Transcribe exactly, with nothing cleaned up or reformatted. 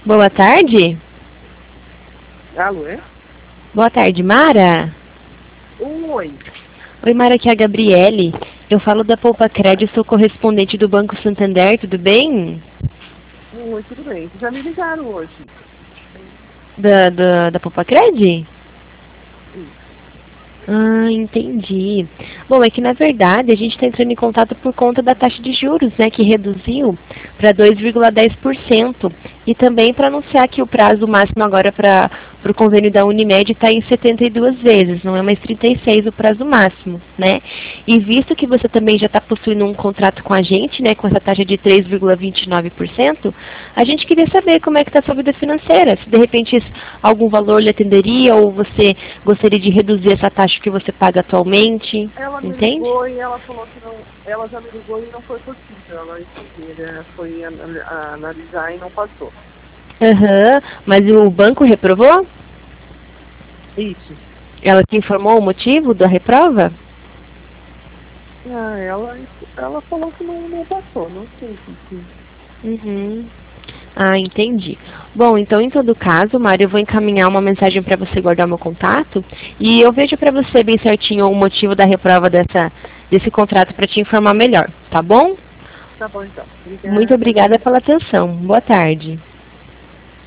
Boa tarde. Alô, é? Boa tarde, Mara. Oi. Oi, Mara, aqui é a Gabriele. Eu falo da Poupa Crédito, sou correspondente do Banco Santander, tudo bem? Oi, tudo bem. Já me ligaram hoje. Da, da, da Poupa Crédito? Isso. Ah, entendi. Bom, é que na verdade a gente está entrando em contato por conta da taxa de juros, né, que reduziu para dois vírgula dez por cento. E também para anunciar que o prazo máximo agora para o convênio da Unimed está em setenta e duas vezes, não é mais trinta e seis o prazo máximo, né? E visto que você também já está possuindo um contrato com a gente, né, com essa taxa de três vírgula vinte e nove por cento, a gente queria saber como é que está a sua vida financeira, se de repente algum valor lhe atenderia ou você gostaria de reduzir essa taxa que você paga atualmente, Ela me entende? ligou e ela falou que não. Ela já me ligou e não foi possível. Ela entender, foi a, a, analisar e não passou. Aham, mas o banco reprovou? Isso. Ela te informou o motivo da reprova? Ah, ela, ela falou que não, não passou, não sei o que. Uhum. Ah, entendi. Bom, então em todo caso, Mário, eu vou encaminhar uma mensagem para você guardar meu contato e eu vejo para você bem certinho o motivo da reprova dessa, desse contrato para te informar melhor, tá bom? Tá bom então. Obrigada. Muito obrigada pela atenção. Boa tarde.